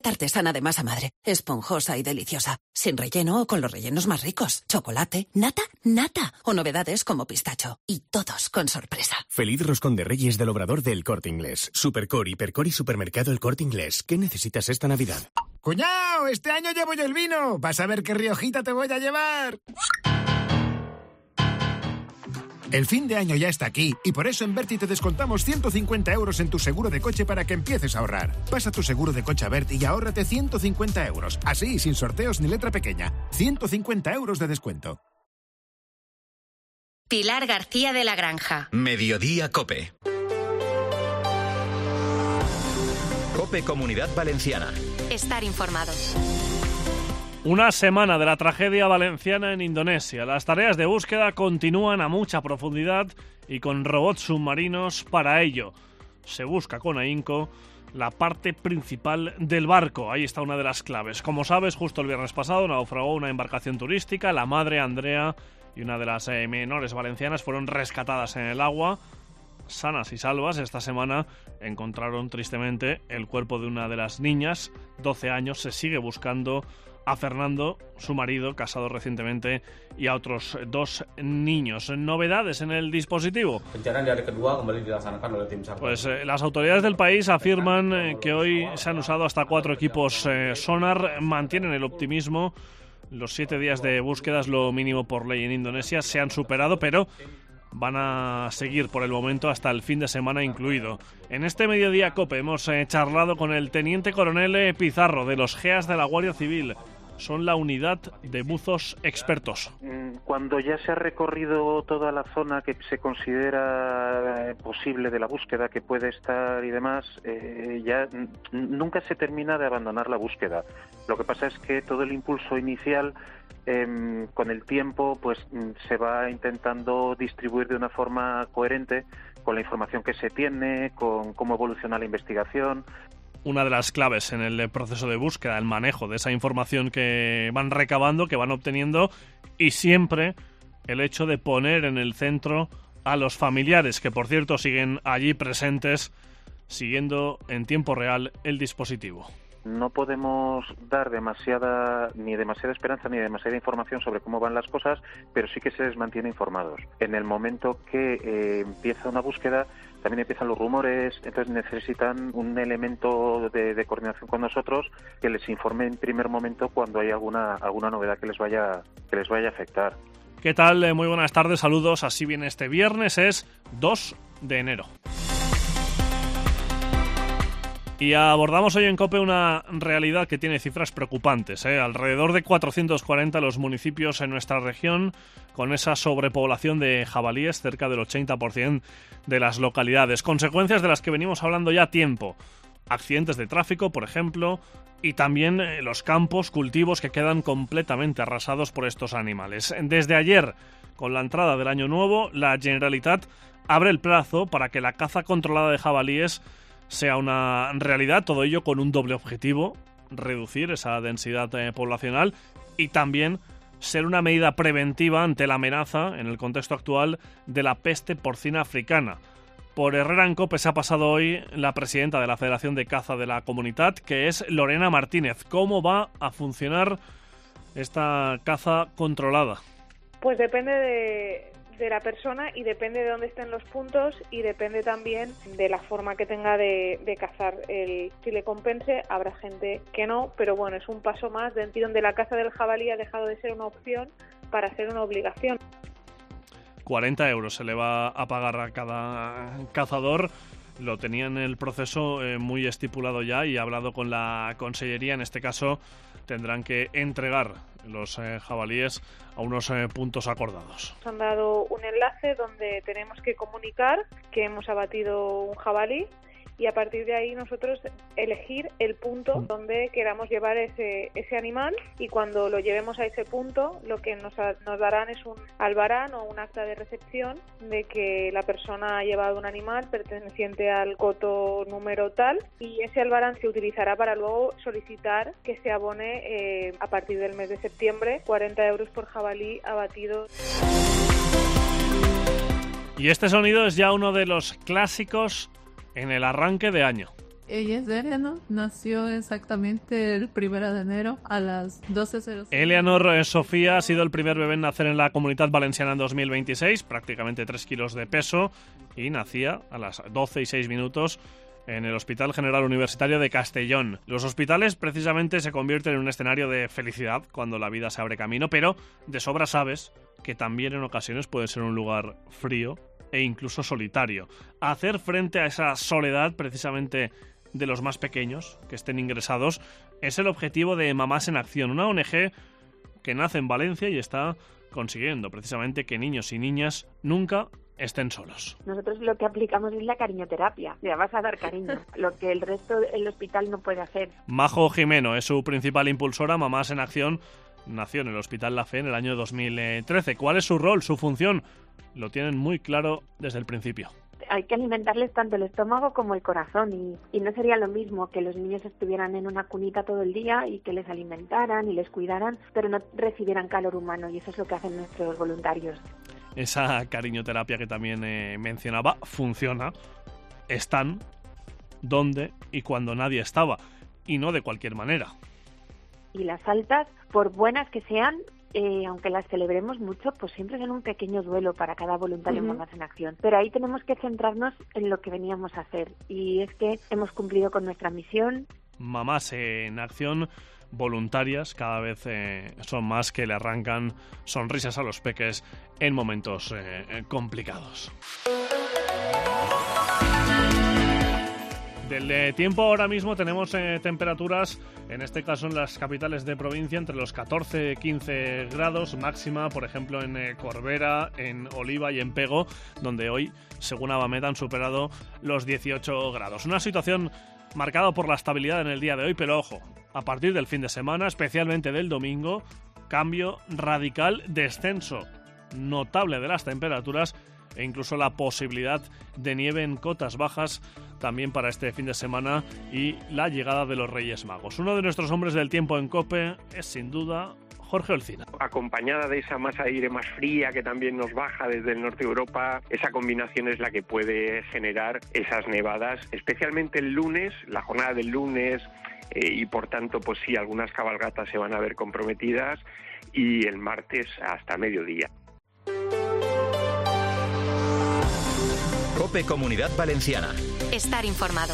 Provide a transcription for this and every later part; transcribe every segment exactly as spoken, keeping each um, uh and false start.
Artesana de masa madre, esponjosa y deliciosa, sin relleno o con los rellenos más ricos, chocolate, nata, nata o novedades como pistacho, y todos con sorpresa. Feliz Roscón de Reyes del Obrador del Corte Inglés. Supercore, Hipercore y Supermercado El Corte Inglés. ¿Qué necesitas esta Navidad? ¡Cuñao! Este año llevo yo el vino. Vas a ver qué Riojita te voy a llevar. El fin de año ya está aquí y por eso en Berti te descontamos ciento cincuenta euros en tu seguro de coche para que empieces a ahorrar. Pasa tu seguro de coche a Berti y ahórrate ciento cincuenta euros. Así, sin sorteos ni letra pequeña. ciento cincuenta euros de descuento. Pilar García de la Granja. Mediodía Cope. Cope Comunidad Valenciana. Estar informados. Una semana de la tragedia valenciana en Indonesia. Las tareas de búsqueda continúan a mucha profundidad y con robots submarinos para ello. Se busca con ahínco la parte principal del barco. Ahí está una de las claves. Como sabes, justo el viernes pasado naufragó una embarcación turística. La madre, Andrea, y una de las eh, menores valencianas fueron rescatadas en el agua, sanas y salvas. Esta semana encontraron tristemente el cuerpo de una de las niñas, doce años. Se sigue buscando a Fernando, su marido, casado recientemente, y a otros dos niños. ¿Novedades en el dispositivo? Pues eh, las autoridades del país afirman eh, que hoy se han usado hasta cuatro equipos eh, sonar. Mantienen el optimismo. Los siete días de búsqueda es lo mínimo por ley en Indonesia. Se han superado, pero van a seguir por el momento hasta el fin de semana incluido. En este Mediodía Cope hemos eh, charlado con el teniente coronel eh, Pizarro de los G E A S de la Guardia Civil. Son la unidad de buzos expertos. Cuando ya se ha recorrido toda la zona que se considera posible de la búsqueda, que puede estar y demás, eh, ya n- nunca se termina de abandonar la búsqueda. Lo que pasa es que todo el impulso inicial, eh, con el tiempo, pues se va intentando distribuir de una forma coherente con la información que se tiene, con cómo evoluciona la investigación. Una de las claves en el proceso de búsqueda, el manejo de esa información que van recabando, que van obteniendo, y siempre el hecho de poner en el centro a los familiares, que por cierto siguen allí presentes, siguiendo en tiempo real el dispositivo. No podemos dar demasiada ni demasiada esperanza ni demasiada información sobre cómo van las cosas, pero sí que se les mantiene informados. En el momento que eh, empieza una búsqueda, también empiezan los rumores, entonces necesitan un elemento de, de coordinación con nosotros que les informe en primer momento cuando hay alguna alguna novedad que les vaya que les vaya a afectar. ¿Qué tal? Eh, muy buenas tardes, saludos. Así viene este viernes, es dos de enero. Y abordamos hoy en COPE una realidad que tiene cifras preocupantes, ¿eh? Alrededor de cuatrocientos cuarenta los municipios en nuestra región, con esa sobrepoblación de jabalíes, cerca del ochenta por ciento de las localidades. Consecuencias de las que venimos hablando ya a tiempo. Accidentes de tráfico, por ejemplo, y también eh, los campos, cultivos que quedan completamente arrasados por estos animales. Desde ayer, con la entrada del año nuevo, la Generalitat abre el plazo para que la caza controlada de jabalíes sea una realidad, todo ello con un doble objetivo: reducir esa densidad eh, poblacional y también ser una medida preventiva ante la amenaza, en el contexto actual, de la peste porcina africana. Por Herrera en COPE se ha pasado hoy la presidenta de la Federación de Caza de la Comunitat, que es Lorena Martínez. ¿Cómo va a funcionar esta caza controlada? Pues depende de... de la persona y depende de dónde estén los puntos y depende también de la forma que tenga de, de cazar. El, si le compense, habrá gente que no, pero bueno, es un paso más dentro donde la caza del jabalí ha dejado de ser una opción para ser una obligación. cuarenta euros se le va a pagar a cada cazador. Lo tenía en el proceso eh, muy estipulado ya y ha hablado con la consellería. En este caso tendrán que entregar los eh, jabalíes a unos eh, puntos acordados. Nos han dado un enlace donde tenemos que comunicar que hemos abatido un jabalí y a partir de ahí nosotros elegir el punto donde queramos llevar ese, ese animal, y cuando lo llevemos a ese punto lo que nos, nos darán es un albarán o un acta de recepción de que la persona ha llevado un animal perteneciente al coto número tal, y ese albarán se utilizará para luego solicitar que se abone eh, a partir del mes de septiembre cuarenta euros por jabalí abatido. Y este sonido es ya uno de los clásicos en el arranque de año. Ella es Eleanor, nació exactamente el primero de enero a las doce cero cero. Eleanor Sofía ha sido el primer bebé en nacer en la Comunitat Valenciana en dos mil veintiséis, prácticamente tres kilos de peso, y nacía a las doce y seis minutos en el Hospital General Universitario de Castellón. Los hospitales precisamente se convierten en un escenario de felicidad cuando la vida se abre camino, pero de sobra sabes que también en ocasiones puede ser un lugar frío e incluso solitario. Hacer frente a esa soledad precisamente de los más pequeños que estén ingresados es el objetivo de Mamás en Acción, una O N G que nace en Valencia y está consiguiendo precisamente que niños y niñas nunca estén solos. Nosotros lo que aplicamos es la cariñoterapia. Le vas a dar cariño, lo que el resto del hospital no puede hacer. Majo Jimeno es su principal impulsora. Mamás en Acción nació en el Hospital La Fe en el año dos mil trece. ¿Cuál es su rol, su función? Lo tienen muy claro desde el principio. Hay que alimentarles tanto el estómago como el corazón y, y no sería lo mismo que los niños estuvieran en una cunita todo el día y que les alimentaran y les cuidaran, pero no recibieran calor humano, y eso es lo que hacen nuestros voluntarios. Esa cariñoterapia que también eh, mencionaba funciona. Están donde y cuando nadie estaba, y no de cualquier manera. Y las altas, por buenas que sean, Eh, aunque las celebremos mucho, pues siempre son un pequeño duelo para cada voluntario en uh-huh. Mamás en Acción. Pero ahí tenemos que centrarnos en lo que veníamos a hacer, y es que hemos cumplido con nuestra misión. Mamás en Acción, voluntarias, cada vez eh, son más, que le arrancan sonrisas a los peques en momentos eh, complicados. Del de tiempo ahora mismo tenemos eh, temperaturas, en este caso en las capitales de provincia, entre los catorce y quince grados, máxima, por ejemplo, en eh, Corbera, en Oliva y en Pego, donde hoy, según Avamed, han superado los dieciocho grados. Una situación marcada por la estabilidad en el día de hoy, pero ojo, a partir del fin de semana, especialmente del domingo, cambio radical, descenso notable de las temperaturas e incluso la posibilidad de nieve en cotas bajas también para este fin de semana y la llegada de los Reyes Magos. Uno de nuestros hombres del tiempo en COPE es sin duda Jorge Olcina. Acompañada de esa masa de aire más fría que también nos baja desde el norte de Europa, esa combinación es la que puede generar esas nevadas, especialmente el lunes, la jornada del lunes, eh, y por tanto pues sí, algunas cabalgatas se van a ver comprometidas, y el martes hasta mediodía. COPE Comunidad Valenciana. Estar informado.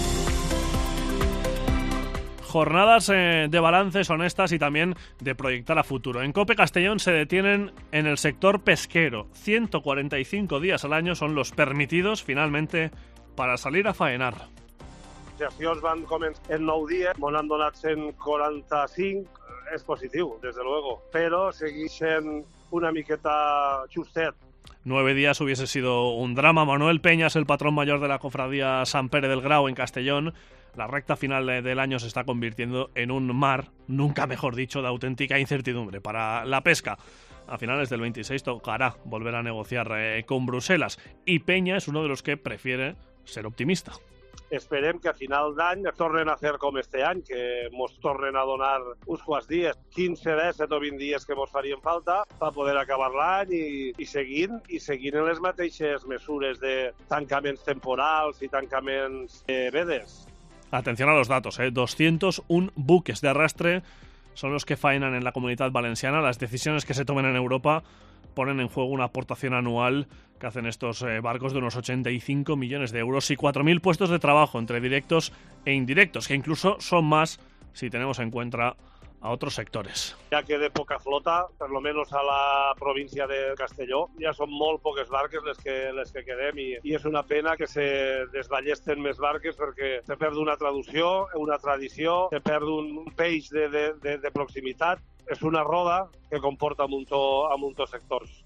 Jornadas eh, de balances honestas y también de proyectar a futuro. En COPE Castellón se detienen en el sector pesquero. ciento cuarenta y cinco días al año son los permitidos finalmente para salir a faenar. Les accions van començar en nou dies, m'ho han donat cent quaranta-cinc, és positiu, des de luego, però segueix sent una miqueta justet. Nueve días hubiese sido un drama. Manuel Peña es el patrón mayor de la cofradía San Pere del Grau en Castellón. La recta final del año se está convirtiendo en un mar, nunca mejor dicho, de auténtica incertidumbre para la pesca. A finales del veintiséis tocará volver a negociar eh, con Bruselas, y Peña es uno de los que prefiere ser optimista. Esperem que a final d'any es tornen a fer com este any, que mos tornen a donar uns quants dies, quinze, disset o vint dies que mos farien falta per poder acabar l'any i, i seguint i seguint en les mateixes mesures de tancaments temporals i tancaments de vedes. Atención a los datos, ¿eh? doscientos uno buques de arrastre son los que faenan en la Comunidad Valenciana. Las decisiones que se tomen en Europa ponen en juego una aportación anual que hacen estos eh, barcos de unos ochenta y cinco millones de euros y cuatro mil puestos de trabajo entre directos e indirectos, que incluso son más si tenemos en cuenta a otros sectores. Ja queda poca flota, per lo menos a la província de Castelló. Ja són molt poques barques les que, les que quedem i, i és una pena que se desballesten més barques perquè se perd una traducció, una tradició, se perd un peix de, de, de, de proximitat. És una roda que comporta a muntó, a muntó sectors.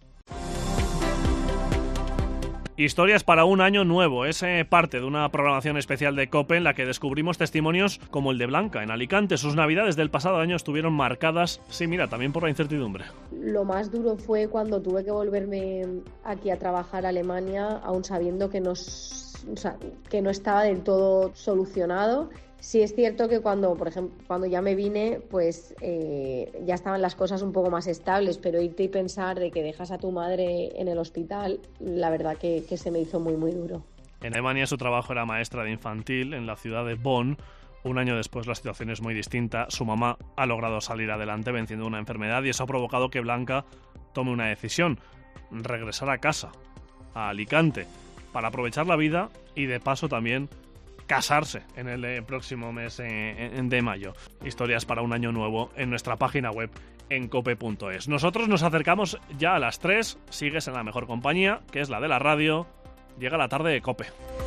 Historias para un año nuevo. Es eh, parte de una programación especial de COPE en la que descubrimos testimonios como el de Blanca en Alicante. Sus navidades del pasado año estuvieron marcadas, sí, mira, también por la incertidumbre. Lo más duro fue cuando tuve que volverme aquí a trabajar a Alemania, aún sabiendo que no, o sea, que no estaba del todo solucionado. Sí es cierto que cuando, por ejemplo, cuando ya me vine, pues eh, ya estaban las cosas un poco más estables, pero irte y pensar de que dejas a tu madre en el hospital, la verdad que, que se me hizo muy, muy duro. En Alemania su trabajo era maestra de infantil en la ciudad de Bonn. Un año después la situación es muy distinta. Su mamá ha logrado salir adelante venciendo una enfermedad y eso ha provocado que Blanca tome una decisión: regresar a casa, a Alicante, para aprovechar la vida y de paso también casarse en el eh, próximo mes eh, de mayo. Historias para un año nuevo en nuestra página web en cope punto es. Nosotros nos acercamos ya a las tres. Sigues en la mejor compañía, que es la de la radio. Llega la tarde de COPE.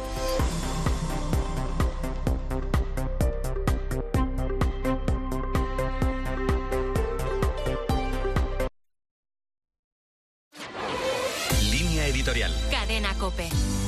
Línea editorial. Cadena COPE.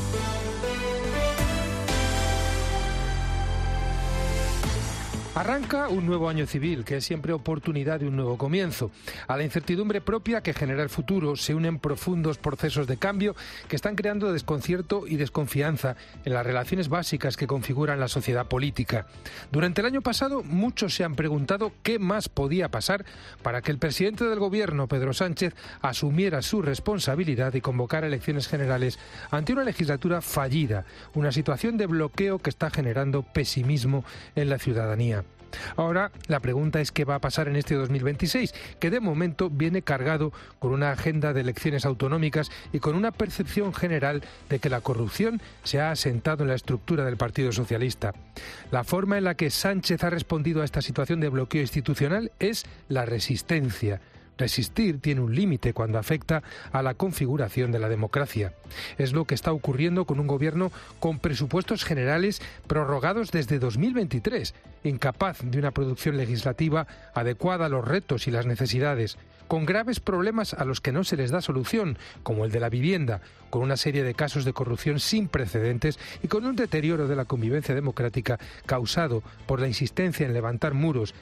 Arranca un nuevo año civil, que es siempre oportunidad de un nuevo comienzo. A la incertidumbre propia que genera el futuro se unen profundos procesos de cambio que están creando desconcierto y desconfianza en las relaciones básicas que configuran la sociedad política. Durante el año pasado, muchos se han preguntado qué más podía pasar para que el presidente del gobierno, Pedro Sánchez, asumiera su responsabilidad y convocara elecciones generales ante una legislatura fallida, una situación de bloqueo que está generando pesimismo en la ciudadanía. Ahora, la pregunta es qué va a pasar en este dos mil veintiséis, que de momento viene cargado con una agenda de elecciones autonómicas y con una percepción general de que la corrupción se ha asentado en la estructura del Partido Socialista. La forma en la que Sánchez ha respondido a esta situación de bloqueo institucional es la resistencia. Resistir tiene un límite cuando afecta a la configuración de la democracia. Es lo que está ocurriendo con un gobierno con presupuestos generales prorrogados desde dos mil veintitrés, incapaz de una producción legislativa adecuada a los retos y las necesidades, con graves problemas a los que no se les da solución, como el de la vivienda, con una serie de casos de corrupción sin precedentes y con un deterioro de la convivencia democrática causado por la insistencia en levantar muros